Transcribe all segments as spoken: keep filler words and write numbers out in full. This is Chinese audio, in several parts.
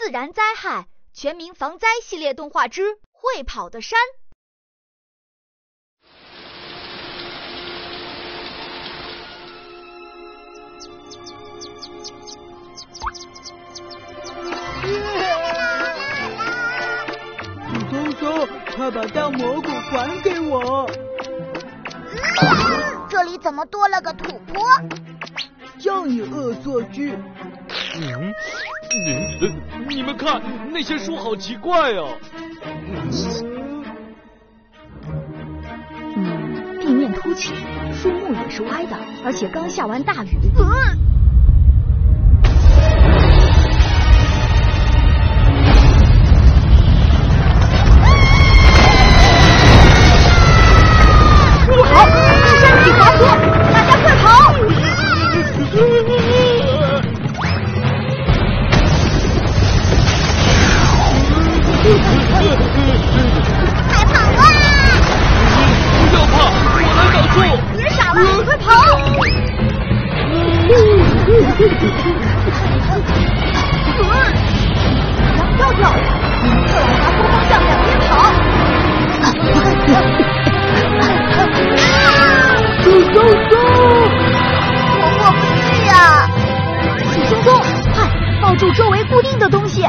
自然灾害全民防灾系列动画之会跑的山。 松松，快把大蘑菇还给我！ 嗯、这里怎么多了个土坡？ 叫你恶作剧！ 嗯，嗯，你们看那些树好奇怪啊！ 嗯，地面凸起，树木也是歪的，而且刚下完大雨。 嗯周围固定的东西。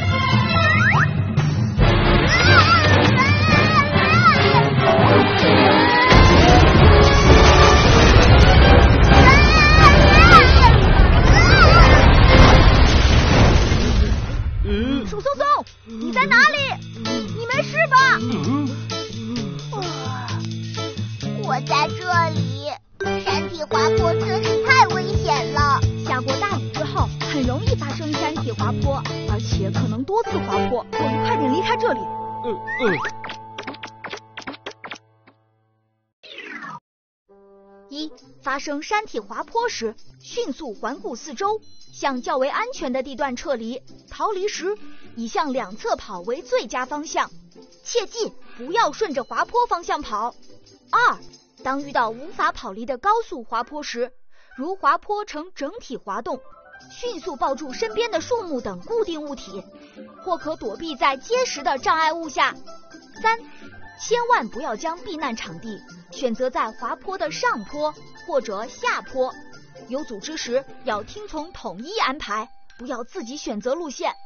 鼠松松，你在哪里？你没事吧？ 我在这里。山体滑坡真是太危险了。 下过大雨之后，很容易发生山体滑坡，而且可能多次滑坡。我们快点离开这里。 嗯嗯。 一、发生山体滑坡时，迅速环顾四周，向较为安全的地段撤离。逃离时，以向两侧跑为最佳方向。切记不要顺着滑坡方向跑。二、当遇到无法跑离的高速滑坡时，如滑坡呈整体滑动，迅速抱住身边的树木等固定物体，或可躲避在结实的障碍物下。三、千万不要将避难场地选择在滑坡的上坡或者下坡，有组织时要听从统一安排，不要自己选择路线。